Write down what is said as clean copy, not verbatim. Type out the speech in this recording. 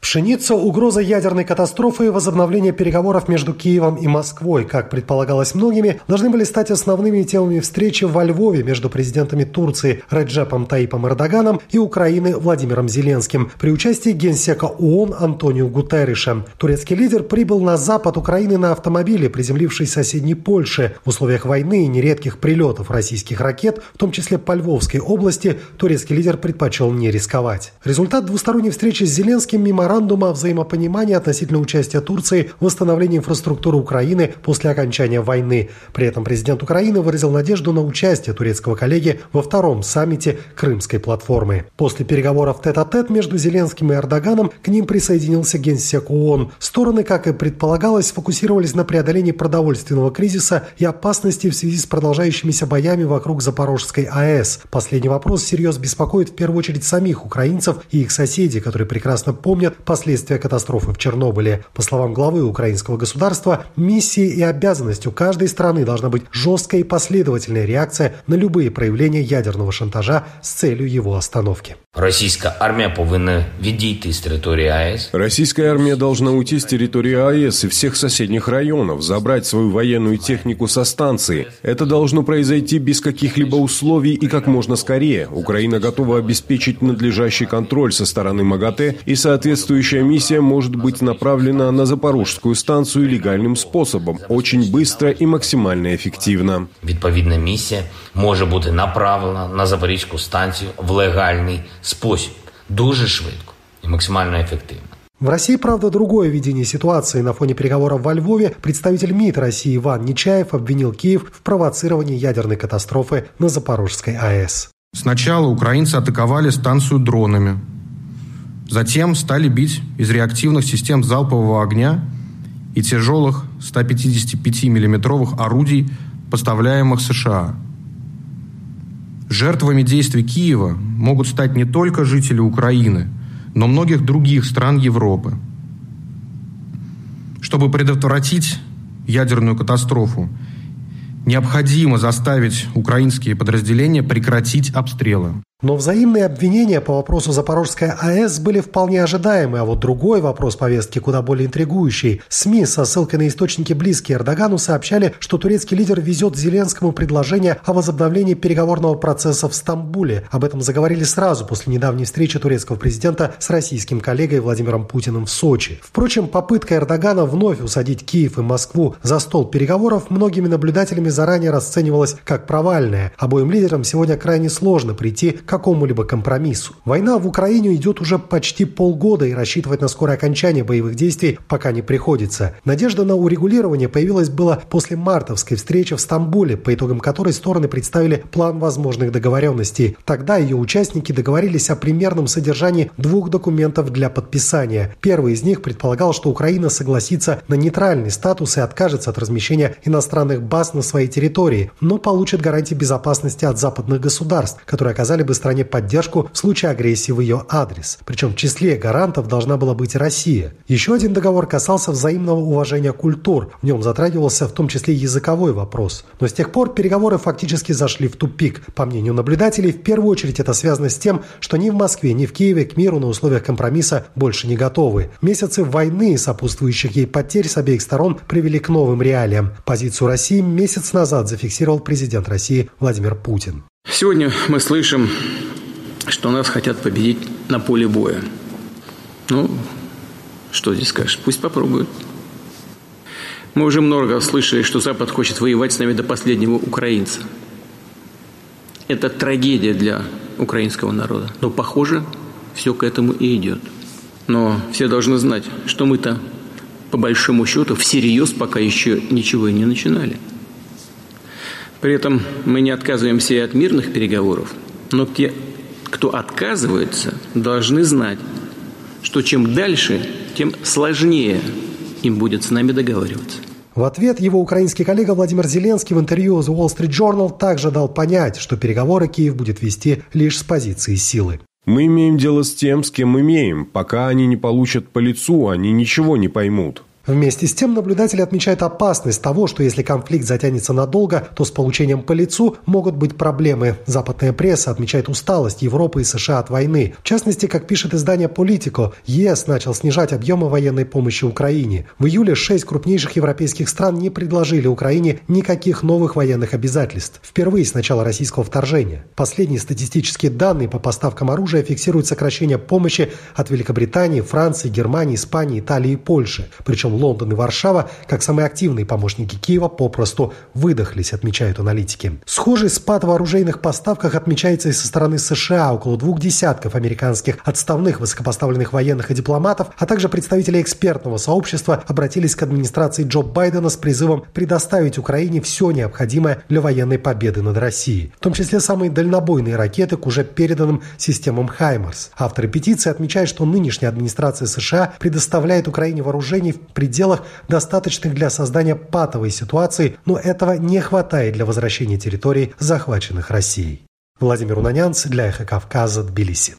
Пшеница, угроза ядерной катастрофы и возобновление переговоров между Киевом и Москвой, как предполагалось многими, должны были стать основными темами встречи во Львове между президентами Турции Реджепом Таипом Эрдоганом и Украины Владимиром Зеленским при участии генсека ООН Антонио Гутерриша. Турецкий лидер прибыл на запад Украины на автомобиле, приземлившись в соседней Польше. В условиях войны и нередких прилетов российских ракет, в том числе по Львовской области, турецкий лидер предпочел не рисковать. Результат двусторонней встречи с Зеленским – меморандума о взаимопонимании относительно участия Турции в восстановлении инфраструктуры Украины после окончания войны. При этом президент Украины выразил надежду на участие турецкого коллеги во втором саммите Крымской платформы. После переговоров тет-а-тет между Зеленским и Эрдоганом к ним присоединился генсек ООН. Стороны, как и предполагалось, сфокусировались на преодолении продовольственного кризиса и опасности в связи с продолжающимися боями вокруг Запорожской АЭС. Последний вопрос всерьез беспокоит в первую очередь самих украинцев и их соседей, которые прекрасно помнят последствия катастрофы в Чернобыле. По словам главы украинского государства, миссией и обязанностью каждой страны должна быть жесткая и последовательная реакция на любые проявления ядерного шантажа с целью его остановки. Российская армия повинна відійти с территории АЭС. Российская армия должна уйти с территории АЭС и всех соседних районов, забрать свою военную технику со станции. Это должно произойти без каких-либо условий и как можно скорее. Украина готова обеспечить надлежащий контроль со стороны МАГАТЭ, и соответствующая миссия может быть направлена на Запорожскую станцию легальным способом, очень быстро и максимально эффективно. Відповідна місія може бути направлена на Запорізьку станцію в легальний спосіб, дуже швидко и максимально эффективно. В России, правда, другое видение ситуации. На фоне переговоров во Львове представитель МИД России Иван Нечаев обвинил Киев в провоцировании ядерной катастрофы на Запорожской АЭС. Сначала украинцы атаковали станцию дронами. Затем стали бить из реактивных систем залпового огня и тяжелых 155-миллиметровых орудий, поставляемых США. Жертвами действий Киева могут стать не только жители Украины, но многих других стран Европы. Чтобы предотвратить ядерную катастрофу, необходимо заставить украинские подразделения прекратить обстрелы. Но взаимные обвинения по вопросу Запорожской АЭС были вполне ожидаемы, а вот другой вопрос повестки куда более интригующий. СМИ со ссылкой на источники, близкие Эрдогану, сообщали, что турецкий лидер везет Зеленскому предложение о возобновлении переговорного процесса в Стамбуле. Об этом заговорили сразу после недавней встречи турецкого президента с российским коллегой Владимиром Путиным в Сочи. Впрочем, попытка Эрдогана вновь усадить Киев и Москву за стол переговоров многими наблюдателями заранее расценивалась как провальная. Обоим лидерам сегодня крайне сложно прийти к какому-либо компромиссу. Война в Украине идет уже почти полгода, и рассчитывать на скорое окончание боевых действий пока не приходится. Надежда на урегулирование появилась была после мартовской встречи в Стамбуле, по итогам которой стороны представили план возможных договоренностей. Тогда ее участники договорились о примерном содержании 2 документов для подписания. Первый из них предполагал, что Украина согласится на нейтральный статус и откажется от размещения иностранных баз на своей территории, но получит гарантии безопасности от западных государств, которые оказали бы стране поддержку в случае агрессии в ее адрес. Причем в числе гарантов должна была быть и Россия. Еще один договор касался взаимного уважения культур. В нем затрагивался в том числе языковой вопрос. Но с тех пор переговоры фактически зашли в тупик. По мнению наблюдателей, в первую очередь это связано с тем, что ни в Москве, ни в Киеве к миру на условиях компромисса больше не готовы. Месяцы войны и сопутствующих ей потерь с обеих сторон привели к новым реалиям. Позицию России месяц назад зафиксировал президент России Владимир Путин. Сегодня мы слышим, что нас хотят победить на поле боя. Ну, что здесь скажешь? Пусть попробуют. Мы уже много слышали, что Запад хочет воевать с нами до последнего украинца. Это трагедия для украинского народа. Но, похоже, все к этому и идет. Но все должны знать, что мы-то, по большому счету, всерьез пока еще ничего и не начинали. При этом мы не отказываемся и от мирных переговоров, но те, кто отказывается, должны знать, что чем дальше, тем сложнее им будет с нами договариваться. В ответ его украинский коллега Владимир Зеленский в интервью The Wall Street Journal также дал понять, что переговоры Киев будет вести лишь с позиции силы. Мы имеем дело с тем, с кем имеем. Пока они не получат по лицу, они ничего не поймут. Вместе с тем наблюдатели отмечают опасность того, что если конфликт затянется надолго, то с получением по лицу могут быть проблемы. Западная пресса отмечает усталость Европы и США от войны. В частности, как пишет издание Politico, ЕС начал снижать объемы военной помощи Украине. В июле 6 крупнейших европейских стран не предложили Украине никаких новых военных обязательств. Впервые с начала российского вторжения. Последние статистические данные по поставкам оружия фиксируют сокращение помощи от Великобритании, Франции, Германии, Испании, Италии и Польши. Причем Лондон и Варшава, как самые активные помощники Киева, попросту выдохлись, отмечают аналитики. Схожий спад в оружейных поставках отмечается и со стороны США. Около 20 американских отставных высокопоставленных военных и дипломатов, а также представители экспертного сообщества обратились к администрации Джо Байдена с призывом предоставить Украине все необходимое для военной победы над Россией, в том числе самые дальнобойные ракеты к уже переданным системам «Хаймарс». Авторы петиции отмечают, что нынешняя администрация США предоставляет Украине вооружений в пределах, достаточных для создания патовой ситуации, но этого не хватает для возвращения территорий, захваченных Россией. Владимир Унанянц для «Эхо Кавказа», Тбилиси.